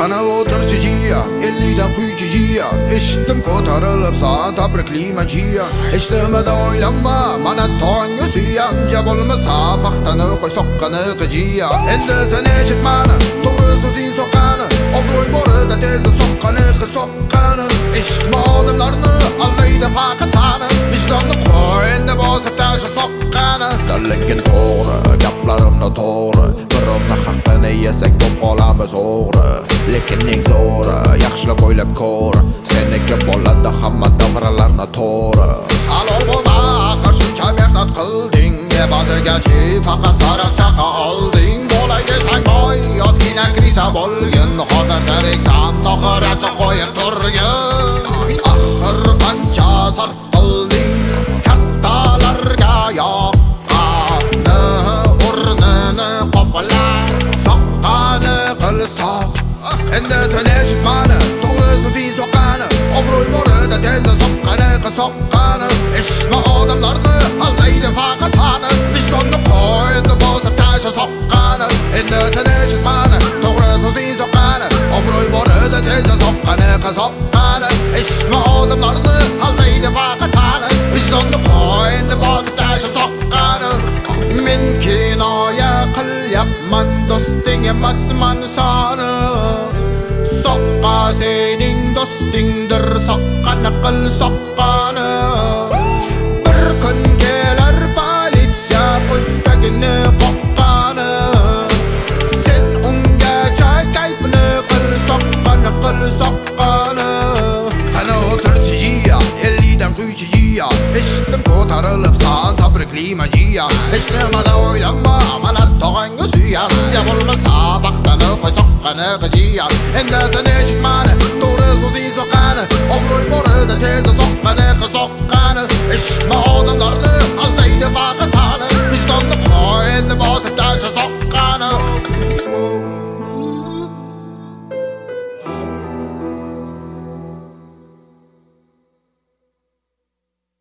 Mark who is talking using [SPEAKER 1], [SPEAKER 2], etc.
[SPEAKER 1] Qana o'tirchi jiyan, 50dan quychi jiyan. Eshitdim ko'tarilib san tabriklayman jiyan. Hech nimada o'ylanma, mana tongga suyan. Ja bo'lmasa paxtani qo'y soqqani qijiyan. Endi sen eshitmani, to'g'ri so'zing soqqani. Obro'y borida tez soqqani qisoqqani. Eshitma odamlarni, allayda faqat sani. Vijdonni qo'y, endi bosib tasha soqqani. Lekin to'g'ri, gaplarimni to'g'ri. Birovni haqqini yesak ko'p qolamiz o'g'ri. Lekin eng zo'ri, yaxshilab o'ylab ko'r. Seniki bo'ladi hamma davralarni to'g'ri. Halol bo'lma, axir shuncha mehnat qilding. Ba'zigachi faqat sariq chaqa olding. Bolaga sang boy, yozgina krisa bo'lgin. Hozir tiriksan, oxiratni qo'yib turgin. Axir qancha sarf qilding, kattalarga yoqqani, o'rnini qoplab soqqani qilsoq. Endi sen eshitmani, to'g'ri so'zing soqqani. Obro'y borida tezda soqqani qisoqqani. Eshitma odamlarni, allaydi faqat sani. Vijdonni qo'y, endi bosib tasha soqqani. Endi sen eshitmani, to'g'ri so'zing soqqani. Obro'y borida tezda soqqani qisoqqani. Eshitma odamlarni, allaydi faqat sani. Vijdonni qo'y, endi bosib tasha soqqani. Men kinoya qilyapman, do'sting emasman sani. Soqqa sening do'stingdir, soqqani qil soqqani. Bir kun kelar politsiya postagini qoqqani. Sen ungacha kayfini qil soqqani. Qani o'tirchi jiya, 50dan quychi jiya. Eshitdim ko'tarilib san tabriklayman jiya. Hech nimada o'ylanma, mana tog'angga suyan. Ja bo'lmasa paxtani qo'y soqqani qijiyan. Endi sen eshitmani, to'g'ri so'zing soqqani. Obro'y borida tezda soqqani qisoqqani. Eshitma odamlarni,